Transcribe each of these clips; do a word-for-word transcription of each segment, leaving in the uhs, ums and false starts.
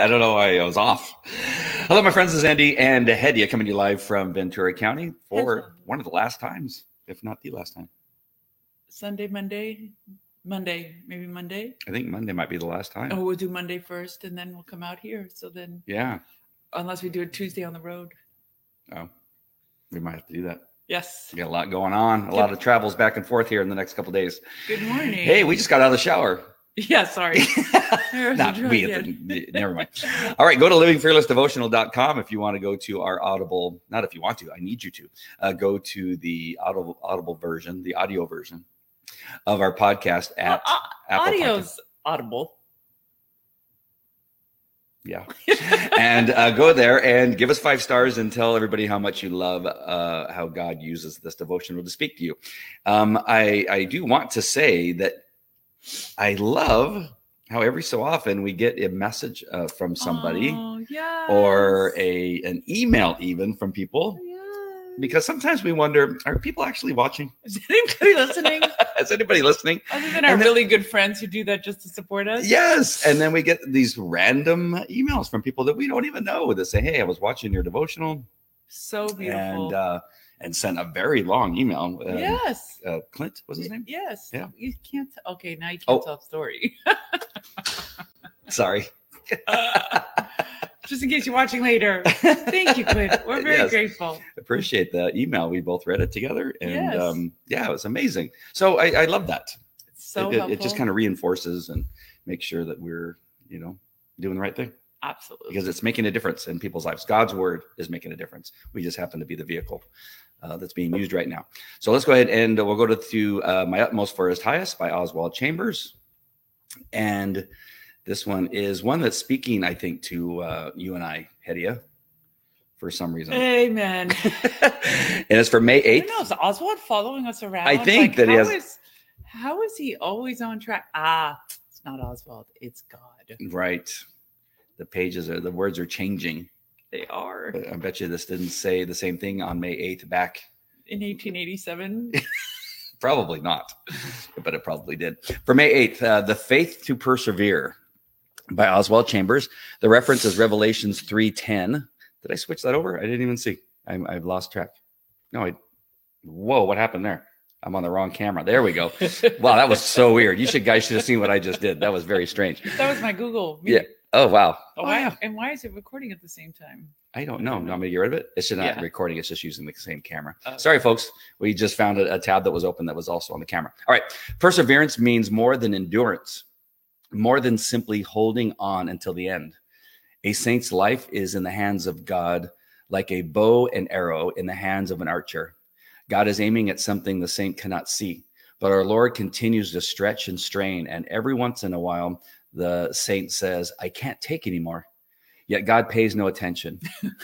I don't know why I was off. Hello, my friends. This is Andy and Hedia coming to you live from Ventura County for Hello. one of the last times, if not the last time. Sunday, Monday, Monday, maybe Monday. I think Monday might be the last time. Oh, we'll do Monday first, and then we'll come out here. So then, Yeah. unless we do it Tuesday on the road. Oh, we might have to do that. Yes. We got a lot going on. A lot of travels back and forth here in the next couple of days. Good morning. Hey, we just got out of the shower. Yeah, sorry. Not we. The, never mind. All right, go to living fearless devotional dot com if you want to go to our Audible. Not if you want to. I need you to uh, go to the Audible Audible version, the audio version of our podcast at well, uh, Apple Audio's Podcast. Audible. Yeah, and uh, go there and give us five stars and tell everybody how much you love uh, how God uses this devotional to speak to you. Um, I I do want to say that I love how every so often we get a message uh, from somebody oh, yes. or a an email even from people, Yes. because sometimes we wonder, are people actually watching? Is anybody listening? Is anybody listening? Other than our And then- really good friends who do that just to support us? Yes. And then we get these random emails from people that we don't even know that say, hey, I was watching your devotional. So beautiful. And uh, and sent a very long email. Um, yes. Uh, Clint was his name? Yes. Yeah. You can't. T- okay, now you can't Oh. tell a story. Sorry. Uh, just in case you're watching later. Thank you, Clint. We're very Yes. grateful. Appreciate the email. We both read it together. And Yes. um, yeah, it was amazing. So I, I love that. It's so it, it, helpful. it just kind of reinforces and makes sure that we're, you know, doing the right thing. Absolutely. Because it's making a difference in people's lives. God's word is making a difference. We just happen to be the vehicle uh, that's being used right now. So let's go ahead and we'll go to, to uh, My Utmost for His Highest by Oswald Chambers. And this one is one that's speaking, I think, to uh, you and I, Hedia, for some reason. Amen. And it's for May Who eighth. knows? Oswald following us around. I think Like, that he how has- is- how is he always on track? Ah, it's not Oswald. It's God. Right. The pages are, the words are changing. They are. I bet you this didn't say the same thing on May eighth back. In eighteen eighty-seven. Probably not, but it probably did. For May eighth, uh, The Faith to Persevere by Oswald Chambers. The reference is Revelations three ten. Did I switch that over? I didn't even see. I'm, I've lost track. No, I. Whoa, what happened there? I'm on the wrong camera. There we go. Wow, that was so weird. You should guys should have seen what I just did. That was very strange. That was my Google. Yeah. Oh, wow. Oh, Oh, why, yeah. And why is it recording at the same time? I don't know. No, I'm going to get rid of it. It's just not Yeah. recording. It's just using the same camera. Oh. Sorry, folks. We just found a, a tab that was open that was also on the camera. All right. Perseverance means more than endurance, more than simply holding on until the end. A saint's life is in the hands of God, like a bow and arrow in the hands of an archer. God is aiming at something the saint cannot see, but our Lord continues to stretch and strain. And every once in a while, the saint says, I can't take anymore. Yet God pays no attention.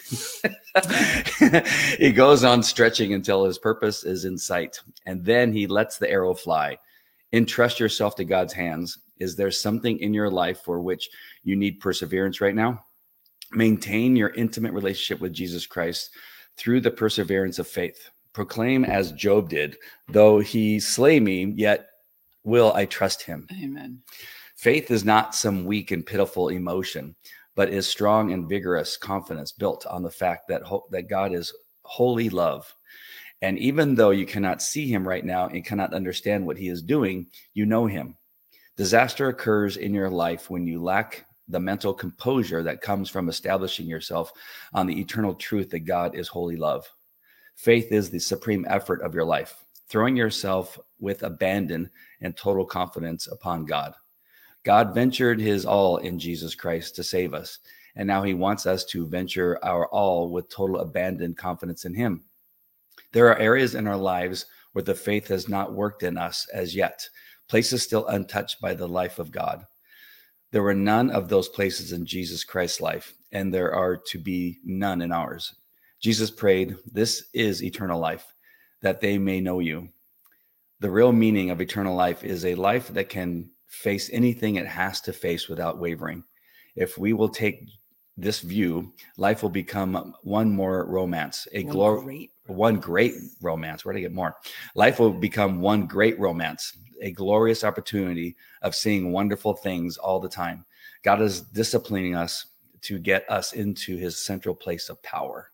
He goes on stretching until his purpose is in sight. And then he lets the arrow fly. Entrust yourself to God's hands. Is there something in your life for which you need perseverance right now? Maintain your intimate relationship with Jesus Christ through the perseverance of faith. Proclaim as Job did, though he slay me, yet will I trust him. Amen. Faith is not some weak and pitiful emotion, but is strong and vigorous confidence built on the fact that, ho- that God is holy love. And even though you cannot see him right now and cannot understand what he is doing, you know him. Disaster occurs in your life when you lack the mental composure that comes from establishing yourself on the eternal truth that God is holy love. Faith is the supreme effort of your life, throwing yourself with abandon and total confidence upon God. God ventured his all in Jesus Christ to save us, and now he wants us to venture our all with total abandoned confidence in him. There are areas in our lives where the faith has not worked in us as yet, places still untouched by the life of God. There were none of those places in Jesus Christ's life, and there are to be none in ours. Jesus prayed, "This is eternal life, that they may know you." The real meaning of eternal life is a life that can face anything it has to face without wavering. If we will take this view, life will become one more romance, a One glory, great one great romance. Where do I get more? Life will become one great romance, a glorious opportunity of seeing wonderful things all the time. God is disciplining us to get us into his central place of power.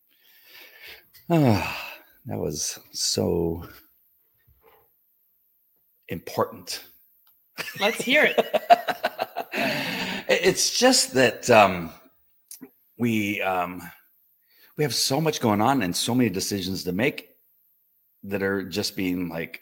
Ah, that was so important. Let's hear it. It's just that um, we um, we have so much going on and so many decisions to make that are just being like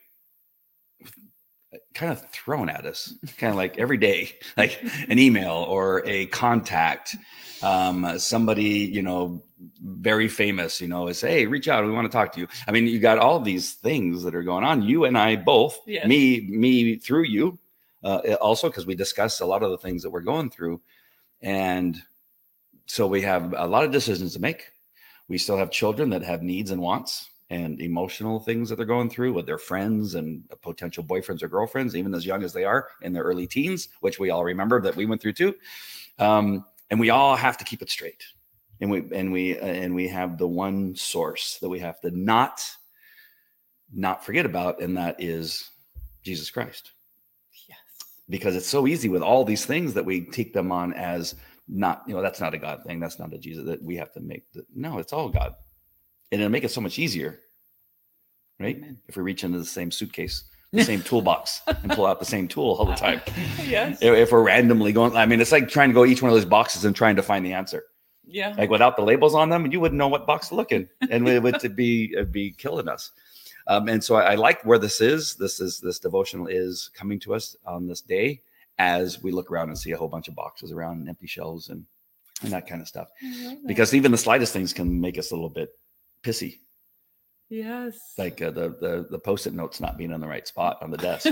kind of thrown at us, kind of like every day, like an email or a contact, um, somebody, you know, very famous, you know, is, hey, reach out. We want to talk to you. I mean, you got all these things that are going on. You and I both, Yes. me, me through you, uh, also, because we discuss a lot of the things that we're going through. And so we have a lot of decisions to make. We still have children that have needs and wants and emotional things that they're going through with their friends and potential boyfriends or girlfriends, even as young as they are in their early teens, which we all remember that we went through too. Um, and we all have to keep it straight. And we, and we, uh, and we have the one source that we have to not, not forget about. And that is Jesus Christ. Yes. Because it's so easy with all these things that we take them on as not, you know, that's not a God thing. That's not a Jesus, that we have to make the, no, it's all God. And it'll make it so much easier, right? Amen. If we reach into the same suitcase, the same toolbox, and pull out the same tool all the time. Yes. If, if we're randomly going, I mean, it's like trying to go each one of those boxes and trying to find the answer. Yeah. Like without the labels on them, you wouldn't know what box to look in, and it would be it'd be killing us. Um, and so I, I like where this is. This is this devotional is coming to us on this day as we look around and see a whole bunch of boxes around and empty shelves and and that kind of stuff. Because even the slightest things can make us a little bit pissy. Yes. Like uh, the, the the post-it notes not being in the right spot on the desk.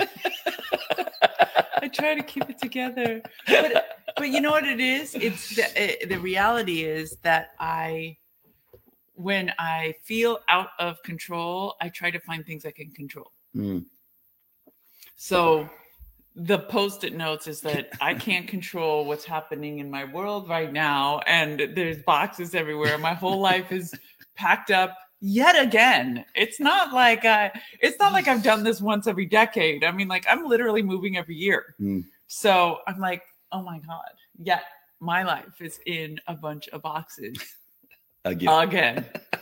I try to keep it together. But, but you know what it is? It's the, it, the reality is that I, when I feel out of control, I try to find things I can control. Mm. So the post-it notes is that I can't control what's happening in my world right now. And there's boxes everywhere. My whole life is packed up yet again. It's not like I, it's not like I've done this once every decade. I mean, like I'm literally moving every year. Mm. So I'm like, oh my God, yet my life is in a bunch of boxes again. Again.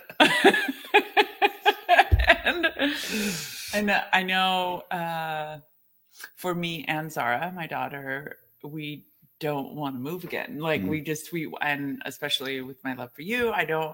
and, and I know uh, for me and Zara, my daughter, we don't want to move again. Like mm. we just, we, and especially with my love for you, I don't,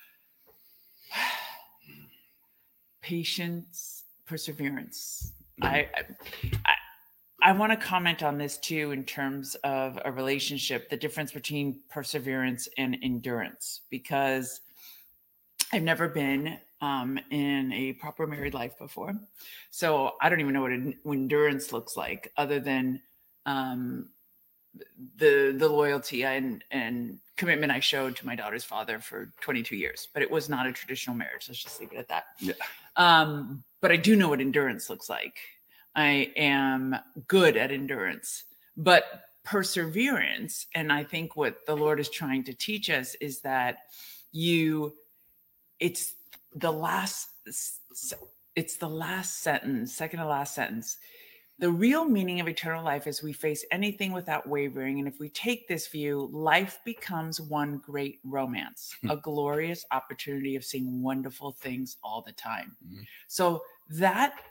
patience, perseverance. Mm. I, I, I want to comment on this too, in terms of a relationship, the difference between perseverance and endurance, because I've never been um, in a proper married life before. So I don't even know what en- endurance looks like other than um, the, the loyalty and, and commitment I showed to my daughter's father for twenty-two years, but it was not a traditional marriage. Let's just leave it at that. Yeah. Um, but I do know what endurance looks like. I am good at endurance, but perseverance. And I think what the Lord is trying to teach us is that you, it's the last, it's the last sentence, second to last sentence. The real meaning of eternal life is we face anything without wavering. And if we take this view, life becomes one great romance, a glorious opportunity of seeing wonderful things all the time. Mm-hmm. So that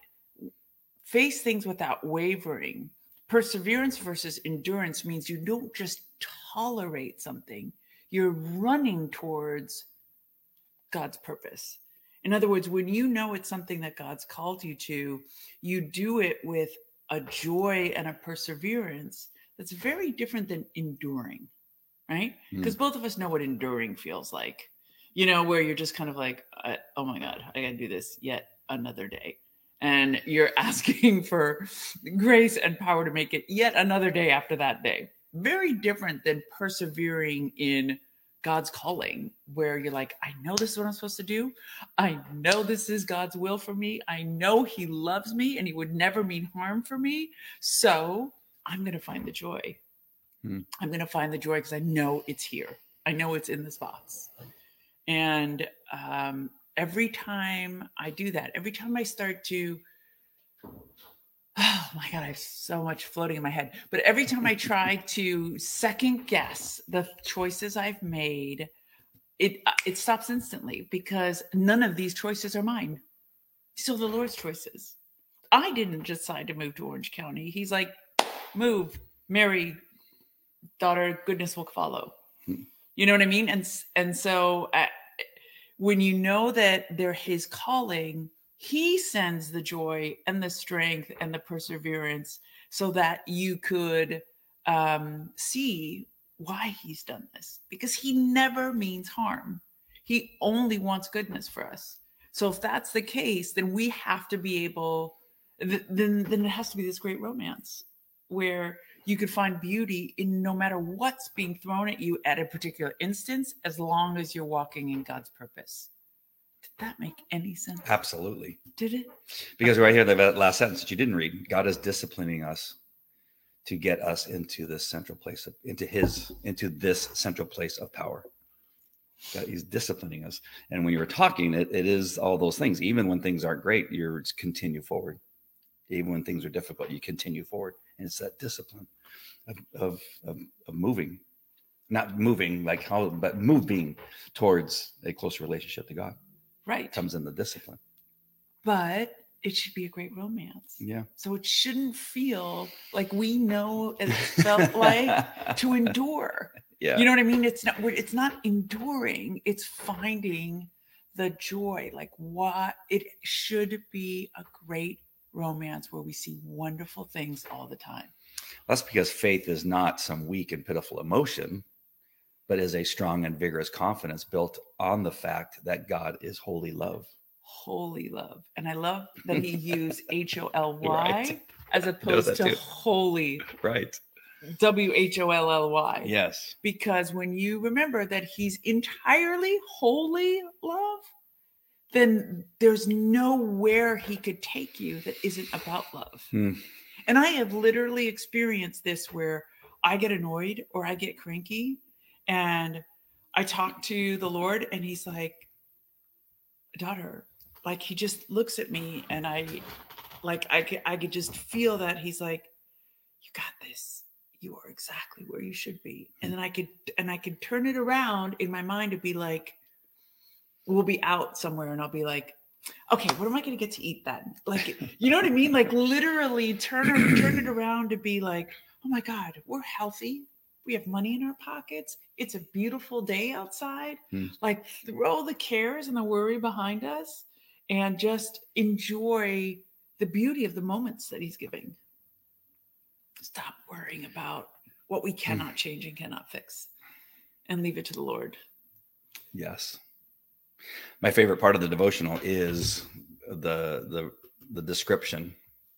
face things without wavering, perseverance versus endurance means you don't just tolerate something, you're running towards God's purpose. In other words, when you know it's something that God's called you to, you do it with a joy and a perseverance that's very different than enduring, right? Because mm. both of us know what enduring feels like, you know, where you're just kind of like, oh my God, I got to do this yet another day. And you're asking for grace and power to make it yet another day after that day. Very different than persevering in God's calling, where you're like, I know this is what I'm supposed to do. I know this is God's will for me. I know he loves me and he would never mean harm for me. So I'm going to find the joy. Hmm. I'm going to find the joy because I know it's here. I know it's in this box. And um, every time I do that, every time I start to Oh my God, I have so much floating in my head. But every time I try to second guess the choices I've made, it it stops instantly because none of these choices are mine. These are the Lord's choices. I didn't decide to move to Orange County. He's like, move, marry, daughter, goodness will follow. Hmm. You know what I mean? And and so uh, when you know that they're his calling, he sends the joy and the strength and the perseverance so that you could um, see why he's done this, because he never means harm. He only wants goodness for us. So if that's the case, then we have to be able, th- then, then it has to be this great romance where you could find beauty in no matter what's being thrown at you at a particular instance, as long as you're walking in God's purpose. Did that make any sense? Absolutely. Did it? Because right here, the last sentence that you didn't read, God is disciplining us to get us into this central place, of, into his, into this central place of power. God, he's disciplining us. And when you were talking, it, it is all those things. Even when things aren't great, you continue forward. Even when things are difficult, you continue forward. And it's that discipline of, of, of, of moving, not moving like how, but moving towards a close relationship to God. Right. It comes in the discipline. But it should be a great romance. Yeah. So it shouldn't feel like we know it felt like to endure. Yeah. You know what I mean? It's not, it's not enduring. It's finding the joy. Like what it should be a great romance where we see wonderful things all the time. That's because faith is not some weak and pitiful emotion, but is a strong and vigorous confidence built on the fact that God is holy love. Holy love. And I love that he used H O L Y Right. as opposed to too. holy. Right. W H O L L Y. Yes. Because when you remember that he's entirely holy love, then there's nowhere he could take you that isn't about love. Hmm. And I have literally experienced this where I get annoyed or I get cranky and I talk to the Lord and he's like, daughter, like he just looks at me and I like, I could, I could just feel that he's like, you got this. You are exactly where you should be. And then I could, and I could turn it around in my mind to be like, we'll be out somewhere and I'll be like, okay, what am I going to get to eat then? Like, you know what I mean? Like literally turn, turn it around to be like, oh my God, we're healthy. We have money in our pockets. It's a beautiful day outside. Hmm. Like throw the cares and the worry behind us and just enjoy the beauty of the moments that he's giving. Stop worrying about what we cannot change and cannot fix and leave it to the Lord. Yes. My favorite part of the devotional is the the the description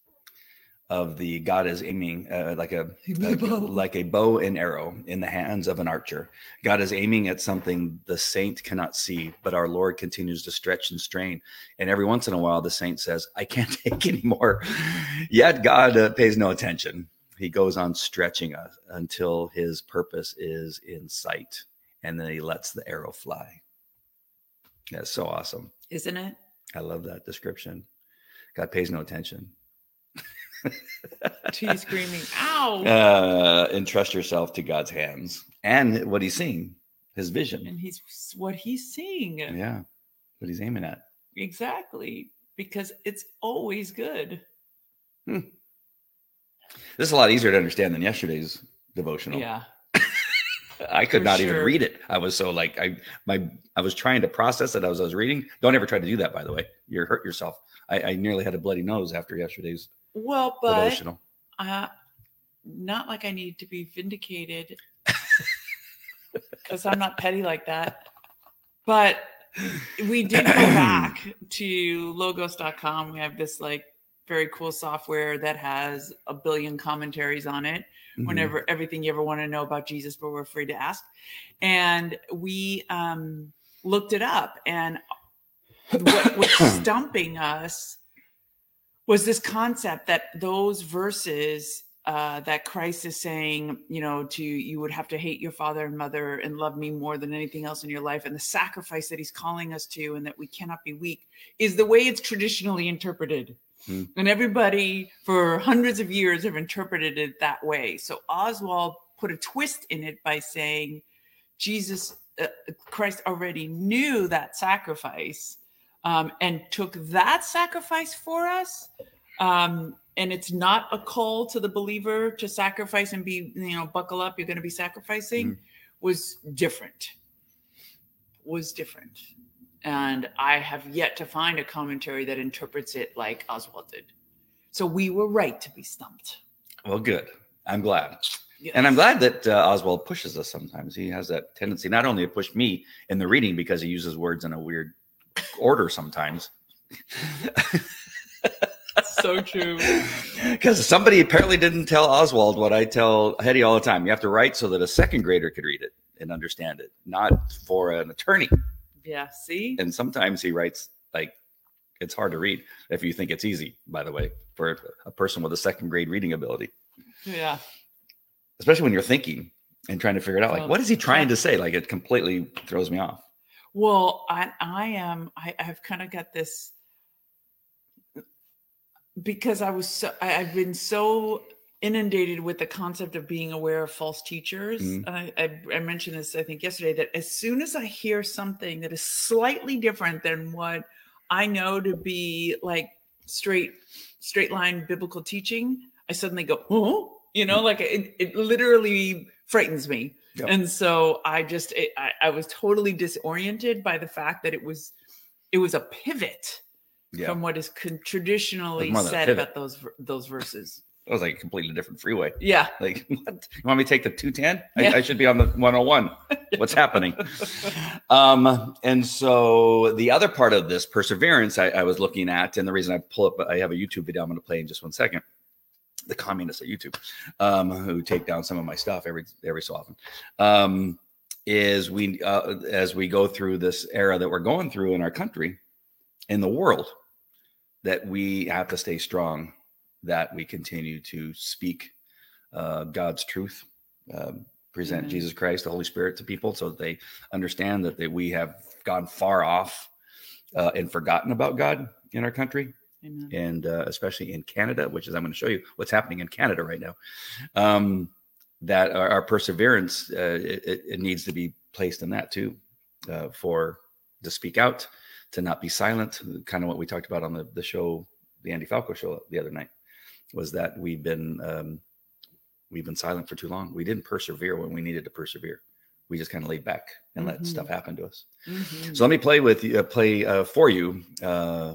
of the God is aiming uh, like a, a like a bow and arrow in the hands of an archer. God is aiming at something the saint cannot see, but our Lord continues to stretch and strain. And every once in a while, the saint says, "I can't take anymore." Yet God uh, pays no attention. He goes on stretching us until his purpose is in sight, and then he lets the arrow fly. That's so awesome. Isn't it? I love that description. God pays no attention. She's screaming, ow. Uh, entrust yourself to God's hands and what he's seeing, his vision. And he's what he's seeing. Yeah. What he's aiming at. Exactly. Because it's always good. Hmm. This is a lot easier to understand than yesterday's devotional. Yeah. I could For not sure. even read it. I was so like, I, my, I was trying to process it as I was reading. Don't ever try to do that, by the way. You're hurt yourself. I, I nearly had a bloody nose after yesterday's Well, but devotional. Uh, not like I need to be vindicated because I'm not petty like that. But we did go back to logos dot com. We have this like very cool software that has a billion commentaries on it. Mm-hmm. Whenever everything you ever want to know about Jesus, but we're afraid to ask. And we um, looked it up, and what was stumping us was this concept that those verses uh, that Christ is saying, you know, to you would have to hate your father and mother and love me more than anything else in your life. And the sacrifice that he's calling us to, and that we cannot be weak, is the way it's traditionally interpreted. Hmm. And everybody for hundreds of years have interpreted it that way. So Oswald put a twist in it by saying Jesus, uh, Christ already knew that sacrifice um, and took that sacrifice for us. Um, and it's not a call to the believer to sacrifice and be, you know, buckle up, you're going to be sacrificing, mm. was different, was different. And I have yet to find a commentary that interprets it like Oswald did. So we were right to be stumped. Well, good. I'm glad. Yes. And I'm glad that uh, Oswald pushes us sometimes. He has that tendency not only to push me in the reading because he uses words in a weird order sometimes. So true. Because somebody apparently didn't tell Oswald what I tell Hetty all the time. You have to write so that a second grader could read it and understand it, not for an attorney. Yeah, see? And sometimes he writes like it's hard to read if you think it's easy, by the way, for a person with a second grade reading ability. Yeah. Especially when you're thinking and trying to figure it out. Like, what is he trying to say? Like, it completely throws me off. Well, I, I am, I, I've kind of got this because I was so, I, I've been so inundated with the concept of being aware of false teachers. Mm-hmm. I, I, I mentioned this, I think yesterday, that as soon as I hear something that is slightly different than what I know to be like straight, straight line biblical teaching, I suddenly go, oh, you know, mm-hmm. like it, it literally frightens me. Yep. And so I just, it, I, I was totally disoriented by the fact that it was, it was a pivot yeah. from what is con- traditionally said about those, those verses. It was like a completely different freeway. Yeah. Like, what? You want me to take the two ten? I, yeah. I should be on the one oh one. What's happening? Um, and so the other part of this perseverance I, I was looking at, and the reason I pull up, I have a YouTube video I'm going to play in just one second. The communists at YouTube, um, who take down some of my stuff every every so often, um, is we uh, as we go through this era that we're going through in our country, in the world, that we have to stay strong, that we continue to speak uh, God's truth, uh, present mm-hmm. Jesus Christ, the Holy Spirit to people, so that they understand that they, we have gone far off uh, and forgotten about God in our country. Amen. And uh, especially in Canada, which is I'm going to show you what's happening in Canada right now, um, that our, our perseverance, uh, it, it needs to be placed in that too, uh, for to speak out, to not be silent. Kind of what we talked about on the, the show, the Andy Falco show the other night, was that we've been um, we've been silent for too long. We didn't persevere when we needed to persevere. We just kind of laid back and mm-hmm. let stuff happen to us. Mm-hmm. So let me play with you, uh, play uh, for you. Uh,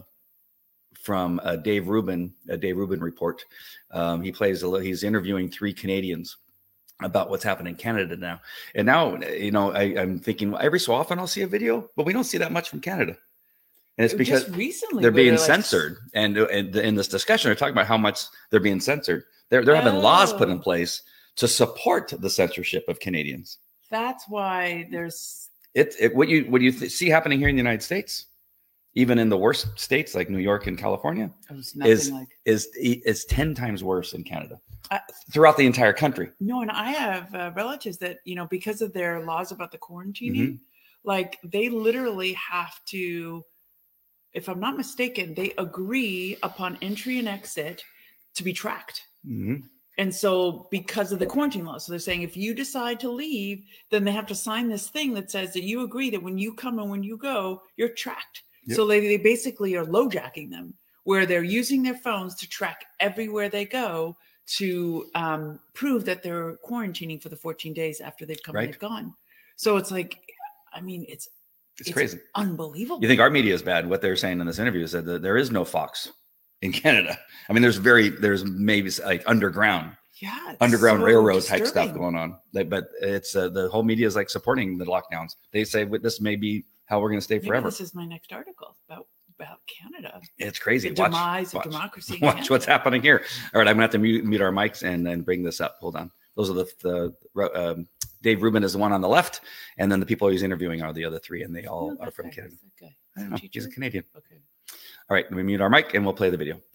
from uh, Dave Rubin, a Dave Rubin report. Um, he plays, a, he's interviewing three Canadians about what's happening in Canada now. And now, you know, I, I'm thinking well, every so often I'll see a video, but we don't see that much from Canada. And it's because Just recently they're being they're like... censored. And, and in this discussion, they're talking about how much they're being censored. They're, they're having oh. laws put in place to support the censorship of Canadians. That's why there's... It, it, what you, what you th- see happening here in the United States, even in the worst states like New York and California, is, like... is is ten times worse in Canada I, throughout the entire country. No, and I have uh, relatives that, you know, because of their laws about the quarantining, mm-hmm. like they literally have to, if I'm not mistaken, they agree upon entry and exit to be tracked. Mm-hmm. And so because of the quarantine laws, so they're saying if you decide to leave, then they have to sign this thing that says that you agree that when you come and when you go, you're tracked. Yep. So they, they basically are lowjacking them, where they're using their phones to track everywhere they go to um, prove that they're quarantining for the fourteen days after they've come right. and they've gone. So it's like, I mean, it's it's, it's crazy, unbelievable. You think our media is bad? What they're saying in this interview is that there is no Fox in Canada. I mean, there's very there's maybe like underground, yeah, underground so railroad disturbing. type stuff going on. Like, but it's uh, the whole media is like supporting the lockdowns. They say well, this may be how we're going to stay Maybe forever. This is my next article about about Canada. It's crazy. The watch, demise watch, of democracy. Watch Canada. What's happening here. All right, I'm going to have to mute, mute our mics and then bring this up. Hold on. Those are the, the um, Dave Rubin is the one on the left, and then the people he's interviewing are the other three, and they all no, are from guy, Canada. Okay. I don't know. He's a Canadian. Okay. All right, let me mute our mic, and we'll play the video.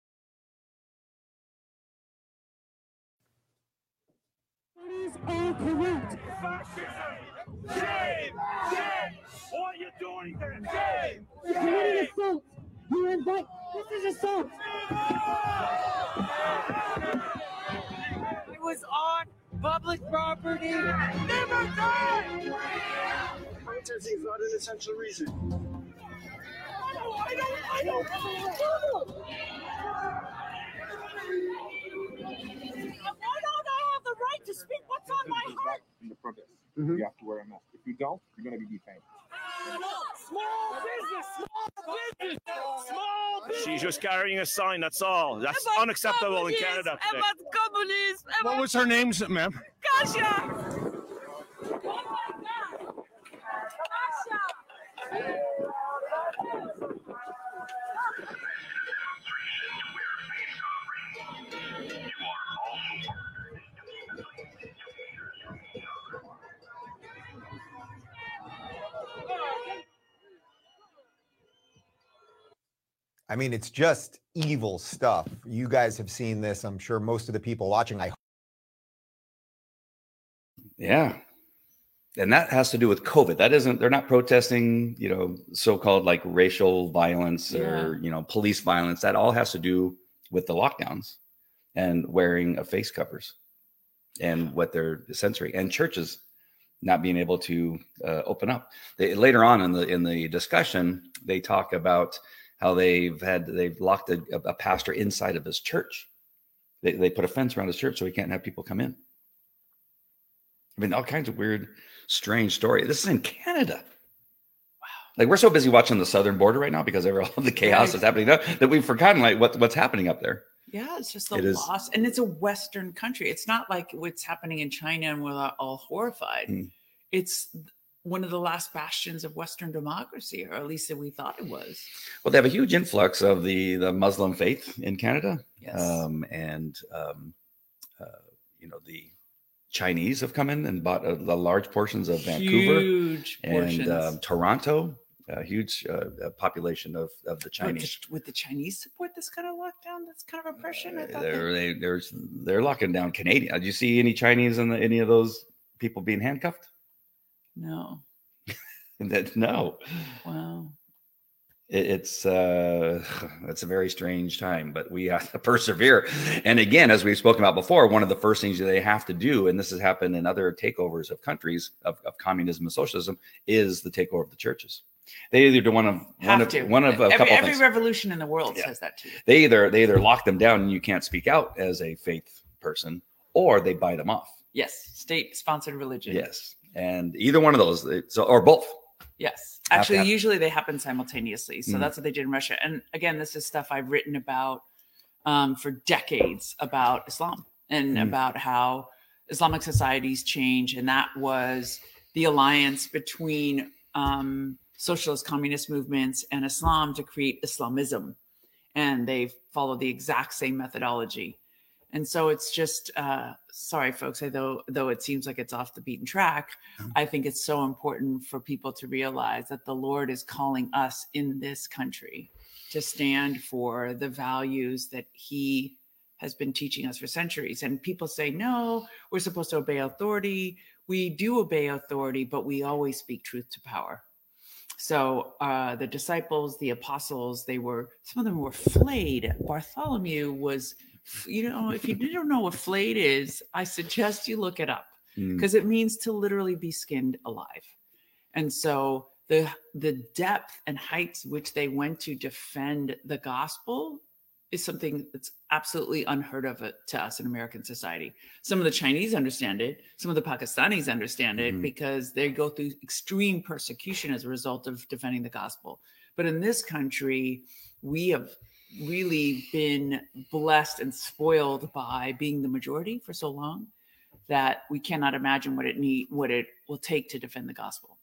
All correct. Fascism! Shame! Shame! What are you doing then? Shame! Shame! You invite. This this assault? It was on public property. Never done! Protesting is not an essential reason. I don't, I don't, I don't. Why don't I have the right to speak what's on my heart? In the protest, Mhm. you have to wear a mask. If you don't, you're going to be detained. Small business, small business, small business. She's just carrying a sign, that's all. That's unacceptable in Canada today. What was her name, ma'am? Kasia! I mean, it's just evil stuff. You guys have seen this. I'm sure most of the people watching. I Yeah. And that has to do with COVID. That isn't, they're not protesting, you know, so-called like racial violence or, you know, police violence. That all has to do with the lockdowns and wearing of face covers and what they're censoring, and churches not being able to uh, open up. They, later on in the, in the discussion, they talk about how they've had, they've locked a, a pastor inside of his church. They, they put a fence around his church so he can't have people come in. I mean, all kinds of weird, strange story. This is in Canada. Wow. Like, we're so busy watching the southern border right now because of all the chaos Right. that's happening there that we've forgotten like what, what's happening up there. Yeah, it's just the It is- loss. And it's a Western country. It's not like what's happening in China and we're all horrified. Mm. It's one of the last bastions of Western democracy, or at least that we thought it was. Well, they have a huge influx of the, the Muslim faith in Canada. Yes. Um, and, um, uh, you know, the Chinese have come in and bought a, a large portions of Vancouver Huge portions. and um, Toronto, a huge uh, population of, of the With Chinese. the, with the Chinese support this kind of lockdown, that's kind of oppression. I Uh, thought they're, that- they, there's, they're locking down Canadian. Did you see any Chinese in the, any of those people being handcuffed? no. That, no. Wow. It, it's uh, it's a very strange time, but we have to persevere. And again, as we've spoken about before, one of the first things that they have to do, and this has happened in other takeovers of countries of, of communism and socialism, is the takeover of the churches. They either do one of one Have of to. one of a every, couple every things. revolution in the world Yeah. says that too. They either they either lock them down and you can't speak out as a faith person, or they buy them off. Yes, state-sponsored religion. Yes, and either one of those, it- so or both. Yes. Have to Actually, have- usually they happen simultaneously. So Mhm. that's what they did in Russia. And again, this is stuff I've written about um, for decades about Islam and Mhm. about how Islamic societies change. And that was the alliance between um, socialist communist movements and Islam to create Islamism. And they followed the exact same methodology. And so it's just, uh, sorry, folks, I, though, though it seems like it's off the beaten track, I think it's so important for people to realize that the Lord is calling us in this country to stand for the values that he has been teaching us for centuries. And people say, no, we're supposed to obey authority. We do obey authority, but we always speak truth to power. So uh, the disciples, the apostles, they were, some of them were flayed. Bartholomew was, you know, if you don't know what flayed is, I suggest you look it up Mm. because it means to literally be skinned alive. And so the the depth and heights which they went to defend the gospel is something that's absolutely unheard of it to us in American society. Some of the Chinese understand it. Some of the Pakistanis understand it Mhm. because they go through extreme persecution as a result of defending the gospel. But in this country, we have really been blessed and spoiled by being the majority for so long that we cannot imagine what it need, what it will take to defend the gospel.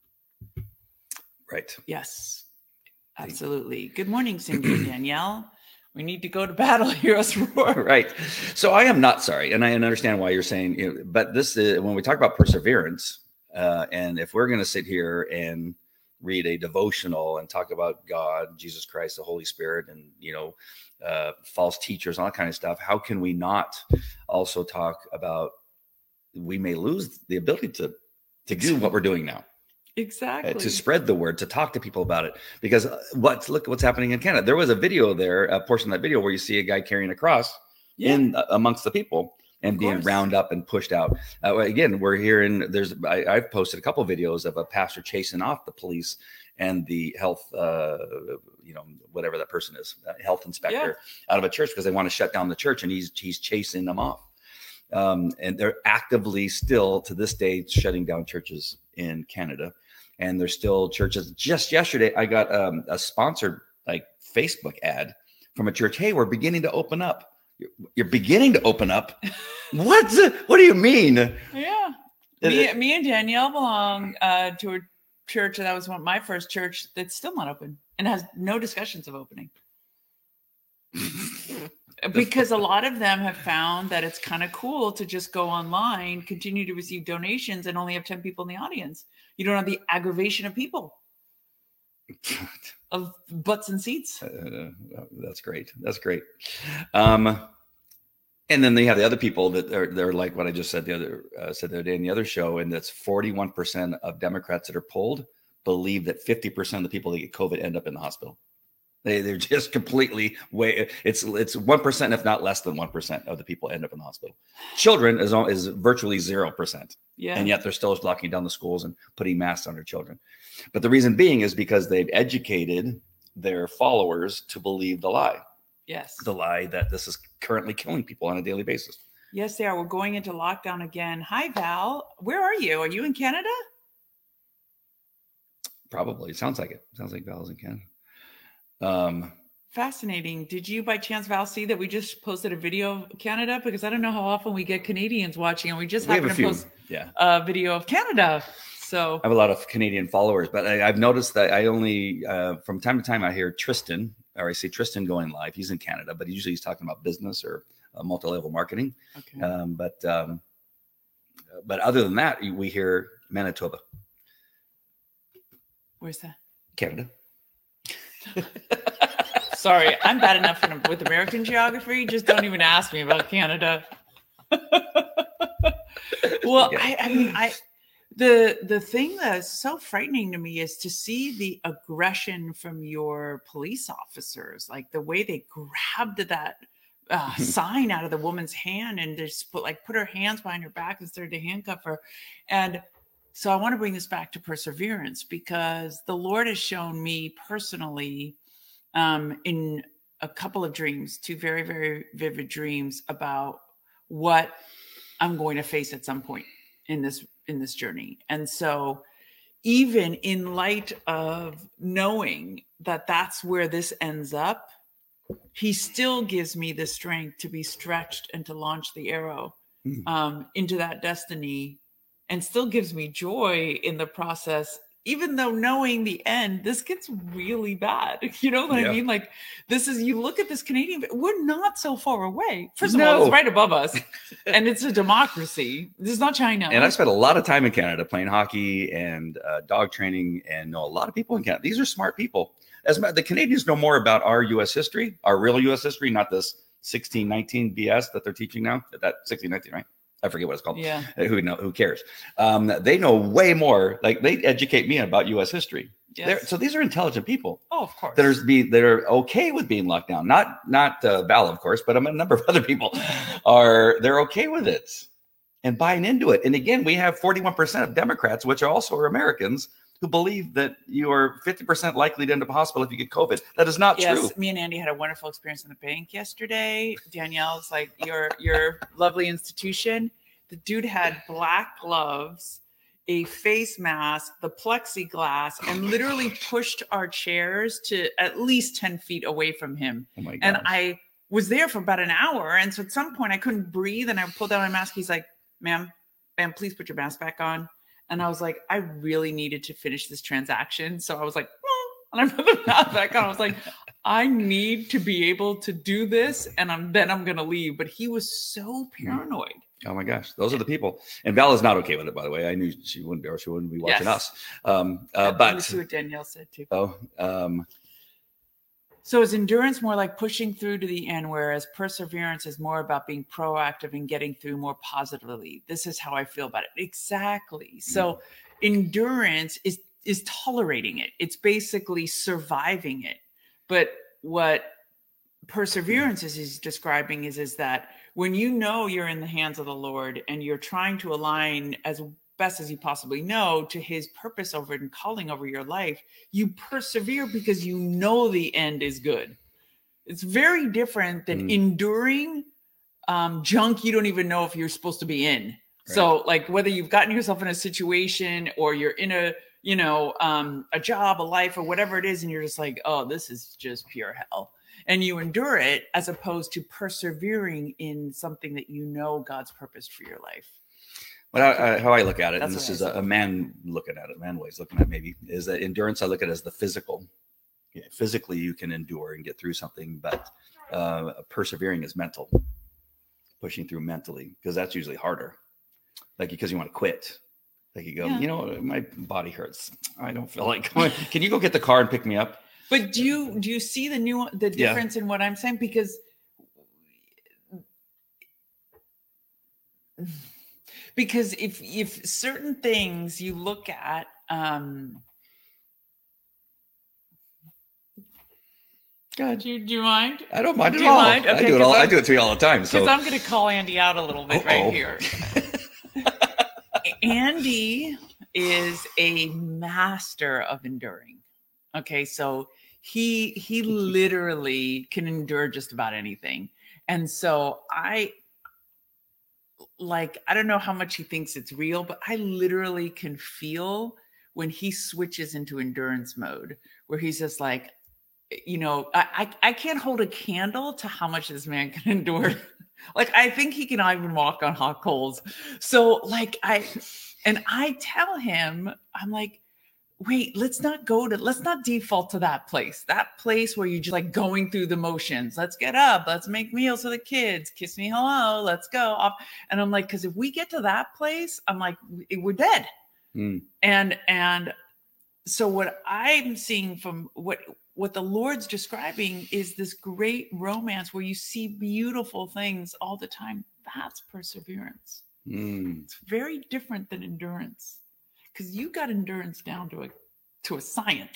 Right. Yes, absolutely. Good morning, Cindy Danielle. We need to go to battle. Heroes roar. Right. So I am not sorry, and I understand why you're saying, you know, but this is when we talk about perseverance, uh, and if we're going to sit here and read a devotional and talk about God, Jesus Christ, the Holy Spirit, and you know, uh, false teachers, all that kind of stuff, how can we not also talk about we may lose the ability to to do what we're doing now? Exactly. uh, to spread the word, to talk to people about it. Because uh, what's look what's happening in Canada. There was a video there, a portion of that video where you see a guy carrying a cross Yeah. in uh, amongst the people and Of being course. round up and pushed out. Uh, again, we're hearing there's I, I've posted a couple of videos of a pastor chasing off the police and the health, uh, you know, whatever that person is, uh, health inspector out of a church because they want to shut down the church, and he's he's chasing them off. Um, and they're actively still to this day shutting down churches in Canada. And there's still churches. Just yesterday, I got um, a sponsored like Facebook ad from a church. Hey, we're beginning to open up. You're, you're beginning to open up. What? What do you mean? Yeah. It- Me, it- me and Danielle belong uh, to a church that was one my first church that's still not open and has no discussions of opening. Because a lot of them have found that it's kind of cool to just go online, continue to receive donations, and only have ten people in the audience. You don't have the aggravation of people, of butts and seats. Uh, that's great. That's great. Um, and then they have the other people that are they're like what I just said the other uh, said the other day in the other show, and that's forty-one percent of Democrats that are polled believe that fifty percent of the people that get COVID end up in the hospital. They they're just completely way. It's it's one percent, if not less than one percent, of the people end up in the hospital. Children is is virtually zero percent. Yeah. And yet they're still locking down the schools and putting masks on their children. But the reason being is because they've educated their followers to believe the lie, Yes. the lie that this is currently killing people on a daily basis. Yes, they are. We're going into lockdown again. Hi, Val. Where are you? Are you in Canada? Probably. It sounds like it. Sounds like Val's in Canada. Um, Fascinating. Did you by chance, Val, see that we just posted a video of Canada? Because I don't know how often we get Canadians watching, and we just we have happened a to few. post Yeah. a video of Canada. So I have a lot of Canadian followers, but I, I've noticed that I only, uh, from time to time, I hear Tristan, or I see Tristan going live. He's in Canada, but usually he's talking about business or uh, multi-level marketing. okay. Um, but um, but other than that, we hear Manitoba, Where's that? Canada. Sorry, I'm bad enough in, with American geography. Just don't even ask me about Canada. Well, Yeah. I, I mean, I the the thing that's so frightening to me is to see the aggression from your police officers, like the way they grabbed that uh, sign out of the woman's hand and just put like put her hands behind her back and started to handcuff her. And so I want to bring this back to perseverance, because the Lord has shown me personally um, in a couple of dreams, two very, very vivid dreams about what I'm going to face at some point in this in this journey. And so even in light of knowing that that's where this ends up, he still gives me the strength to be stretched and to launch the arrow Hmm. um, into that destiny, and still gives me joy in the process, even though knowing the end, this gets really bad. You know what Yeah. I mean? Like, this is, you look at this Canadian, we're not so far away. First of all, No. it's right above us, and it's a democracy. This is not China. And I spent a lot of time in Canada playing hockey and uh, dog training, and know a lot of people in Canada. These are smart people. As ma- the Canadians know more about our U S history, our real U S history, not this sixteen nineteen B S that they're teaching now. That sixteen nineteen, right? I forget what it's called. Yeah. Uh, Who know? Who cares? Um, they know way more. Like they educate me about U S history. Yes. They're- So these are intelligent people Oh, of course. that are be that are okay with being locked down. Not not uh, Val, of course, but a number of other people are. They're okay with it and buying into it. And again, we have forty-one percent of Democrats, which are also are Americans, who believe that you are fifty percent likely to end up in a hospital if you get COVID. That is not Yes, true. me and Andy had a wonderful experience in the bank yesterday. Danielle's like, your your lovely institution. The dude had black gloves, a face mask, the plexiglass, and literally pushed our chairs to at least ten feet away from him. Oh my And gosh. I was there for about an hour. And so at some point I couldn't breathe, and I pulled down my mask. He's like, ma'am, ma'am, please put your mask back on. And I was like, I really needed to finish this transaction. So I was like, "Hmm," and I put the mask back on. I was like, I need to be able to do this, and I'm then I'm gonna leave. But he was so paranoid. Oh my gosh, those are the people. And Val is not okay with it, by the way. I knew she wouldn't be, or she wouldn't be watching Yes. us. Um, uh, Let me but see what Danielle said too. oh, um, So is endurance more like pushing through to the end, whereas perseverance is more about being proactive and getting through more positively? This is how I feel about it. Exactly. So endurance is is tolerating it. It's basically surviving it. But what perseverance is, is describing is, is that when you know you're in the hands of the Lord and you're trying to align as best as you possibly know to his purpose over and calling over your life, you persevere because you know the end is good. It's very different than mm. enduring um, junk you don't even know if you're supposed to be in. Right. So like whether you've gotten yourself in a situation or you're in a, you know, um, a job, a life, or whatever it is, and you're just like, oh, this is just pure hell. And you endure it as opposed to persevering in something that you know God's purposed for your life. Well, I, I, how I look at it, That's and this I is a, a man looking at it, man ways looking at it maybe, is that endurance I look at as the physical. Yeah, physically, you can endure and get through something, but uh, persevering is mental, pushing through mentally, because that's usually harder. Like because you want to quit. Like you go, yeah. you know, my body hurts. I don't feel like going. Can you go get the car and pick me up? But do you do you see the new the difference yeah. in what I'm saying? Because because if if certain things you look at, um, God, do you, do you mind? I don't mind do at all. Mind? Okay, I do it all. I'm, I do it to you all the time. So because I'm going to call Andy out a little bit Uh-oh. right here. Andy is a master of enduring. Okay, so he he literally can endure just about anything. And so I like I don't know how much he thinks it's real, but I literally can feel when he switches into endurance mode, where he's just like, you know, I I, I can't hold a candle to how much this man can endure. Like I think he can even walk on hot coals. So like I and I tell him, I'm like, wait, let's not go to, let's not default to that place. That place where you're just like going through the motions. Let's get up. Let's make meals for the kids. Kiss me hello. Let's go off. And I'm like, because if we get to that place, I'm like, we're dead. Mm. And and so what I'm seeing from what what the Lord's describing is this great romance where you see beautiful things all the time. That's perseverance. Mm. It's very different than endurance. Because you got endurance down to a to a science.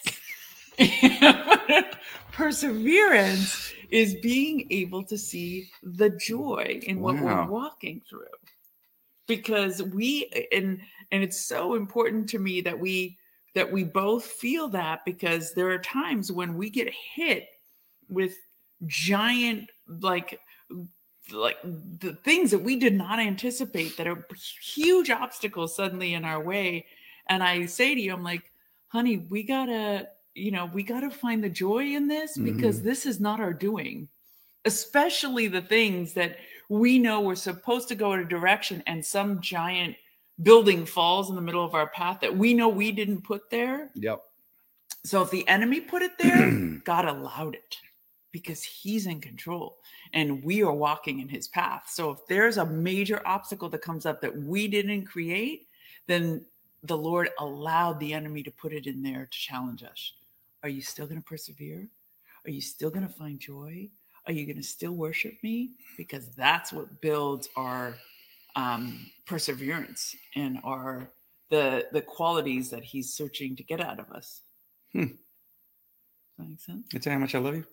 Perseverance is being able to see the joy in what wow. we're walking through. Because we and and it's so important to me that we that we both feel that, because there are times when we get hit with giant like like the things that we did not anticipate that are huge obstacles suddenly in our way. And I say to you, I'm like, honey, we gotta, you know, we gotta find the joy in this, because mm-hmm. this is not our doing, especially the things that we know we're supposed to go in a direction and some giant building falls in the middle of our path that we know we didn't put there. Yep. So if the enemy put it there, God allowed it because he's in control and we are walking in his path. So if there's a major obstacle that comes up that we didn't create, then the Lord allowed the enemy to put it in there to challenge us. Are you still going to persevere? Are you still going to find joy? Are you going to still worship me? Because that's what builds our um, perseverance and our the the qualities that he's searching to get out of us. Hmm. Does that make sense? You tell how much I love you?